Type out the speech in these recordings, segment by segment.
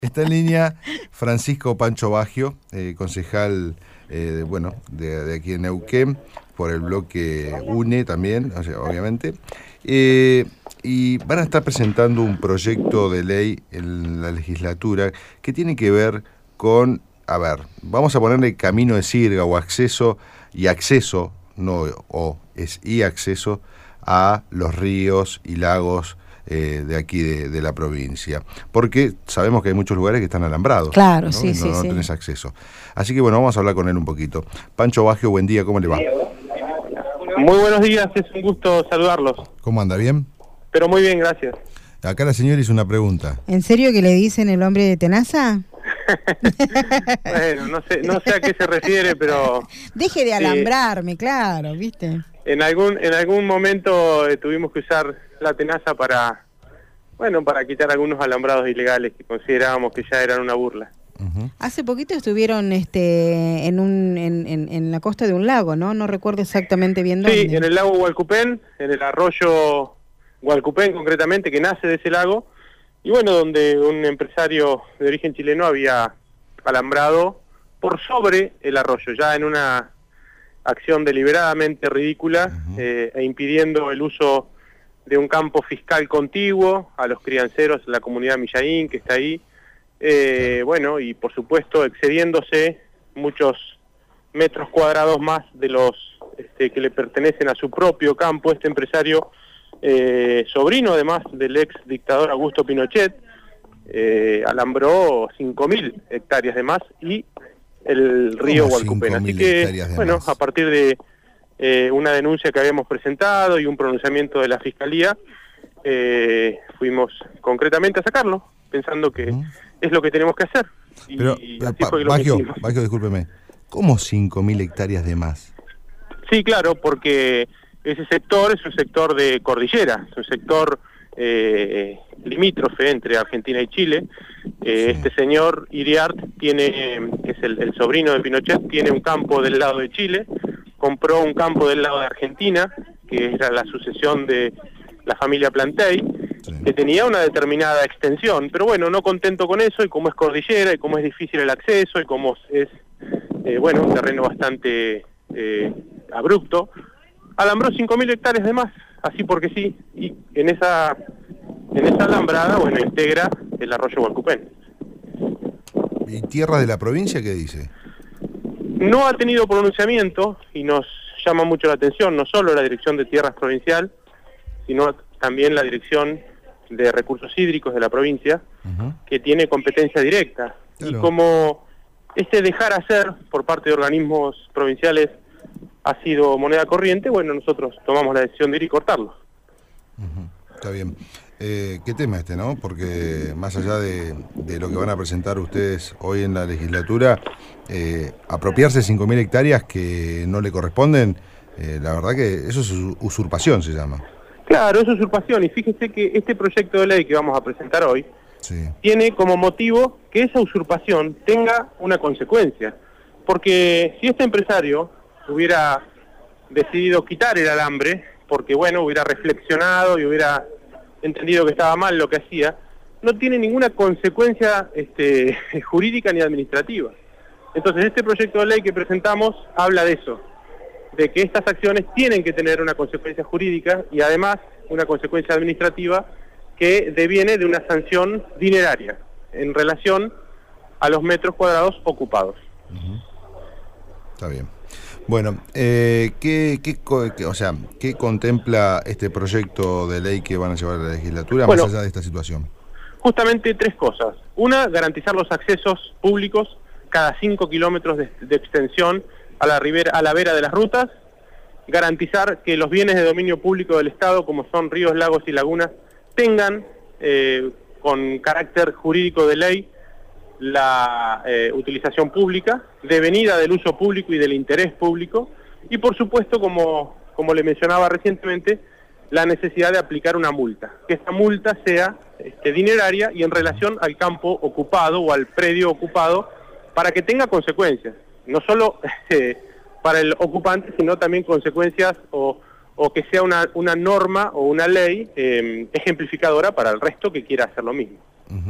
Está en línea Francisco Pancho Baggio, concejal de aquí en Neuquén, por el bloque UNE también, o sea, obviamente. Y van a estar presentando un proyecto de ley en la legislatura que tiene que ver con, vamos a ponerle camino de sirga o acceso, no o, es y acceso a los ríos y lagos de aquí de la provincia, porque sabemos que hay muchos lugares que están alambrados. Claro, ¿no? sí, No sí. tenés acceso. Así que bueno, vamos a hablar con él un poquito. Pancho Baggio, buen día, ¿cómo le va? Muy buenos días, es un gusto saludarlos. ¿Cómo anda? ¿Bien? Pero muy bien, gracias. Acá la señora hizo una pregunta. ¿En serio que le dicen el hombre de tenaza? Bueno, no sé a qué se refiere, pero... Deje de alambrarme, claro, ¿viste? En algún momento tuvimos que usar la tenaza para quitar algunos alambrados ilegales que considerábamos que ya eran una burla. Uh-huh. Hace poquito estuvieron en la costa de un lago, ¿no? No recuerdo exactamente bien dónde. Sí, en el lago Hualcupén, en el arroyo Hualcupén concretamente, que nace de ese lago, y bueno, donde un empresario de origen chileno había alambrado por sobre el arroyo, ya en una acción deliberadamente ridícula, uh-huh, e impidiendo el uso de un campo fiscal contiguo a los crianceros, la comunidad Millaín que está ahí, bueno, y por supuesto excediéndose muchos metros cuadrados más de los que le pertenecen a su propio campo. Este empresario, sobrino además del ex dictador Augusto Pinochet, alambró 5.000 hectáreas de más y el río Hualcupén. Así que, bueno, a partir de una denuncia que habíamos presentado y un pronunciamiento de la Fiscalía, fuimos concretamente a sacarlo, pensando que es lo que tenemos que hacer. Pero, Baggio, discúlpeme, ¿cómo 5.000 hectáreas de más? Sí, claro, porque ese sector es un sector de cordillera, es un sector limítrofe entre Argentina y Chile. Sí. Este señor Iriart que es el sobrino de Pinochet, tiene un campo del lado de Chile, compró un campo del lado de Argentina, que era la sucesión de la familia Plantey, sí, que tenía una determinada extensión, pero bueno, no contento con eso, y como es cordillera, y como es difícil el acceso, y como es, un terreno bastante abrupto, alambró 5.000 hectáreas de más, así porque sí, y en esa alambrada, bueno, integra el arroyo Hualcupén. ¿Y tierra de la provincia qué dice? No ha tenido pronunciamiento, y nos llama mucho la atención, no solo la Dirección de Tierras Provincial, sino también la Dirección de Recursos Hídricos de la provincia, uh-huh, que tiene competencia directa. Claro. Y como dejar hacer por parte de organismos provinciales ha sido moneda corriente, bueno, nosotros tomamos la decisión de ir y cortarlo. Uh-huh. Está bien. ¿Qué tema no? Porque más allá de lo que van a presentar ustedes hoy en la legislatura, apropiarse 5.000 hectáreas que no le corresponden, la verdad que eso es usurpación, se llama. Claro, es usurpación, y fíjese que este proyecto de ley que vamos a presentar hoy, sí, tiene como motivo que esa usurpación tenga una consecuencia. Porque si este empresario hubiera decidido quitar el alambre, porque bueno, hubiera reflexionado y hubiera entendido que estaba mal lo que hacía, no tiene ninguna consecuencia jurídica ni administrativa. Entonces este proyecto de ley que presentamos habla de eso, de que estas acciones tienen que tener una consecuencia jurídica y además una consecuencia administrativa que deviene de una sanción dineraria en relación a los metros cuadrados ocupados. Uh-huh. Está bien. Bueno, ¿qué contempla este proyecto de ley que van a llevar a la legislatura, más allá de esta situación? Justamente tres cosas. Una, garantizar los accesos públicos cada 5 kilómetros de extensión a la vera de las rutas, garantizar que los bienes de dominio público del Estado, como son ríos, lagos y lagunas, tengan con carácter jurídico de ley la utilización pública, devenida del uso público y del interés público, y por supuesto, como le mencionaba recientemente, la necesidad de aplicar una multa, que esta multa sea dineraria y en relación al campo ocupado o al predio ocupado, para que tenga consecuencias, no solo para el ocupante, sino también consecuencias o que sea una norma o una ley ejemplificadora para el resto que quiera hacer lo mismo. Uh-huh.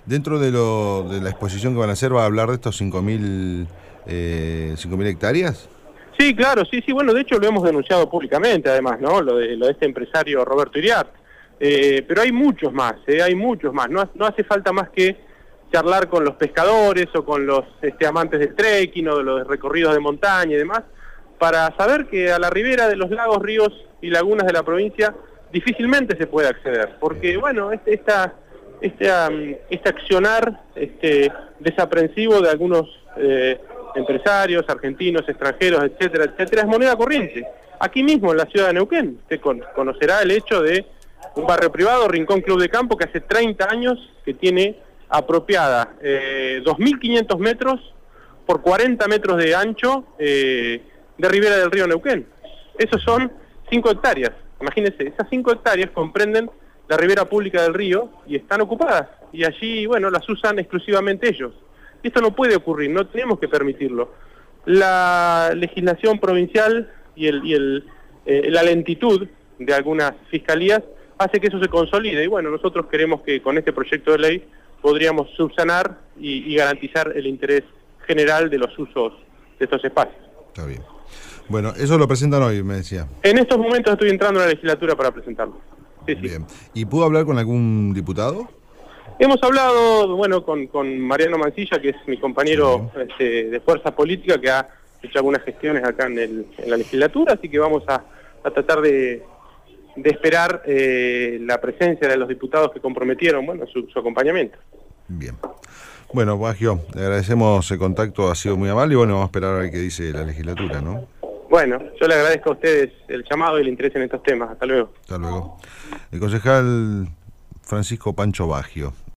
Dentro de la exposición que van a hacer, ¿va a hablar de estos 5.000 hectáreas? Sí, claro, sí, bueno, de hecho lo hemos denunciado públicamente, además, ¿no? Lo de este empresario Roberto Iriart. Pero hay muchos más, hay muchos más. No hace falta más que charlar con los pescadores o con los amantes del trekking o de los recorridos de montaña y demás, para saber que a la ribera de los lagos, ríos y lagunas de la provincia difícilmente se puede acceder, porque, bueno, este accionar desaprensivo de algunos empresarios, argentinos, extranjeros, etcétera, etcétera, es moneda corriente. Aquí mismo en la ciudad de Neuquén, usted conocerá el hecho de un barrio privado, Rincón Club de Campo, que hace 30 años que tiene apropiada 2.500 metros por 40 metros de ancho de ribera del río Neuquén. Esos son 5 hectáreas. Imagínense, esas 5 hectáreas comprenden la ribera pública del río y están ocupadas. Y allí, bueno, las usan exclusivamente ellos. Esto no puede ocurrir, no tenemos que permitirlo. La legislación provincial y la lentitud de algunas fiscalías hace que eso se consolide. Y bueno, nosotros queremos que con este proyecto de ley podríamos subsanar y garantizar el interés general de los usos de estos espacios. Está bien. Bueno, eso lo presentan hoy, me decía. En estos momentos estoy entrando a la legislatura para presentarlo. Sí. Bien. ¿Y pudo hablar con algún diputado? Hemos hablado, bueno, con Mariano Mancilla, que es mi compañero de fuerza política, que ha hecho algunas gestiones acá en la legislatura, así que vamos a tratar de esperar la presencia de los diputados que comprometieron, bueno, su acompañamiento. Bien. Bueno, Baggio, le agradecemos el contacto, ha sido muy amable y bueno, vamos a esperar a ver qué dice la legislatura, ¿no? Bueno, yo le agradezco a ustedes el llamado y el interés en estos temas. Hasta luego. Hasta luego. El concejal Francisco Pancho Baggio.